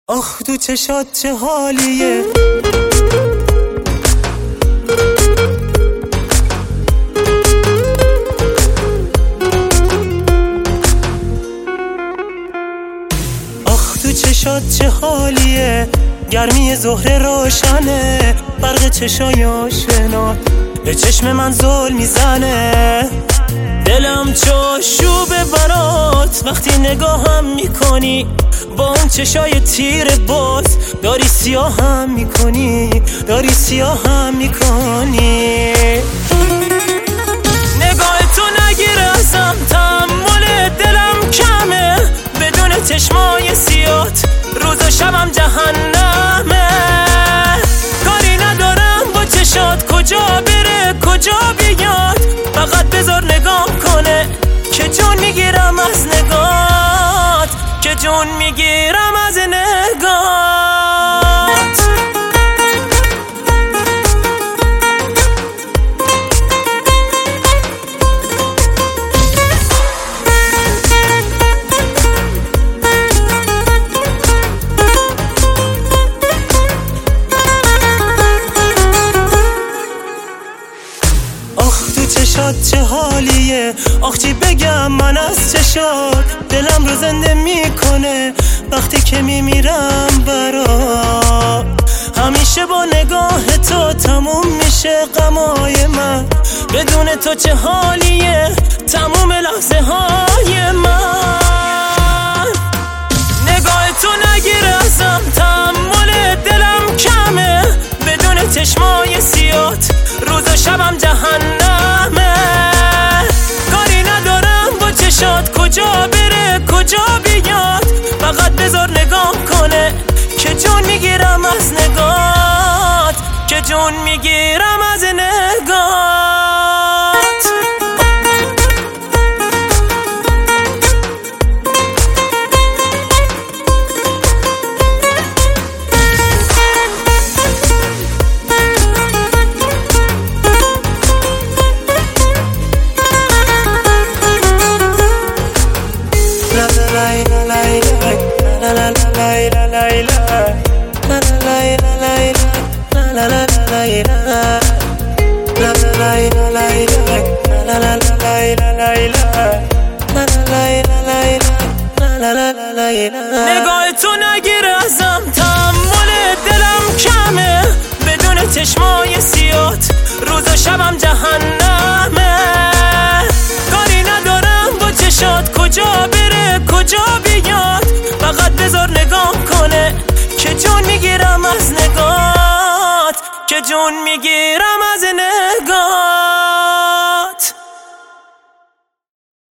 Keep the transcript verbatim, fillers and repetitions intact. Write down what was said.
آخ تو چشات چه حالیه، آخ تو چشات چه حالیه، گرمی ظهر روشنه، برق چشای آشنا به چشم من زل میزنه. دلم چاشوبه برات وقتی نگاهم میکنی، با اون چشای تیر باز داری سیاهم میکنی، داری سیاهم میکنی. نگاه تو نگیر ازم، تحمل دلم کمه، بدون چشمای سیات روز و شبم جهنمه. کاری ندارم با چشات کجا بره کجا بیاد، فقط بذار نگاه کنه که جون میگیرم از نگات، که جون میگیرم از نگات. آخ تو چشات چه حالیه، آخ چی بگم من از چشات، دلم رو زنده میکنه وقتی که میمیرم برات. همیشه با نگاه تو تموم میشه غمای من، بدون تو چه حالیه تموم لحظه های من. نگاه تو نگیر ازم، تحمل دلم کمه، بدون چشمای سیات روز و شبم جهنمه. کاری ندارم با چشات کجا بره کجا بیاد، فقط بذار نگاه کنه که جون میگیرم از نگات، که جون میگیرم از نگات. نگاه تو نگیر ازم، تحمل دلم کمه، بدون چشمای سیات روز و شبم جهنمه. کاری ندارم با چشات کجا بره کجا بیاد، فقط بذار نگاه کنه که جون میگیرم از نگات، که جون میگیرم از نگات.